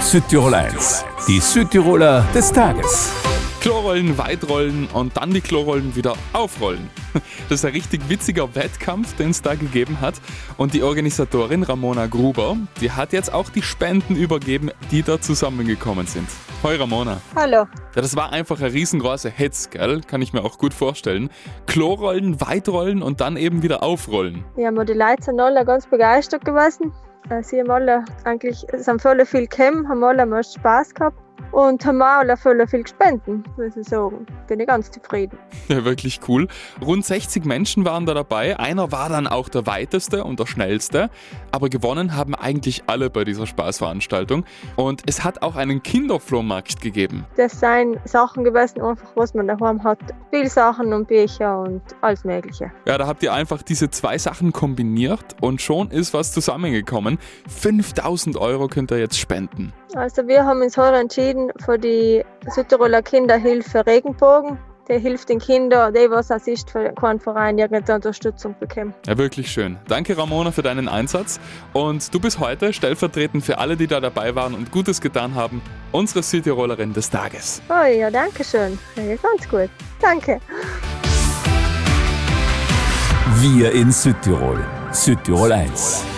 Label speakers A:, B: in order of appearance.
A: Südtirol 1, die Südtiroler des Tages.
B: Klorollen, Weitrollen und dann die Klorollen wieder aufrollen. Das ist ein richtig witziger Wettkampf, den es da gegeben hat. Und die Organisatorin Ramona Gruber, die hat jetzt auch die Spenden übergeben, die da zusammengekommen sind. Hoi Ramona.
C: Hallo.
B: Ja, das war einfach ein riesengroßer Hetz, gell? Kann ich mir auch gut vorstellen. Klorollen, Weitrollen und dann eben wieder aufrollen.
C: Ja, die Leute sind alle ganz begeistert gewesen. Sie haben alle sind voll viel gekommen, haben alle am Spaß gehabt und haben auch alle voll viel gespendet, muss ich sagen. Bin ich ganz zufrieden.
B: Ja, wirklich cool. Rund 60 Menschen waren da dabei. Einer war dann auch der weiteste und der schnellste. Aber gewonnen haben eigentlich alle bei dieser Spaßveranstaltung. Und es hat auch einen Kinderflohmarkt gegeben.
C: Das sind Sachen gewesen, einfach was man daheim hat. Spielsachen und Bücher und alles Mögliche.
B: Ja, da habt ihr einfach diese zwei Sachen kombiniert und schon ist was zusammengekommen. 5.000 € könnt ihr jetzt spenden.
C: Also wir haben uns heute entschieden für die Südtiroler Kinderhilfe Regenbogen. Der hilft den Kindern, die was es ist, für keinen Verein irgendeine Unterstützung bekommen.
B: Ja, wirklich schön. Danke Ramona für deinen Einsatz. Und du bist heute stellvertretend für alle, die da dabei waren und Gutes getan haben, unsere Südtirolerin des Tages.
C: Oh ja, danke schön. Ja, ganz gut. Danke.
A: Wir in Südtirol. Südtirol 1.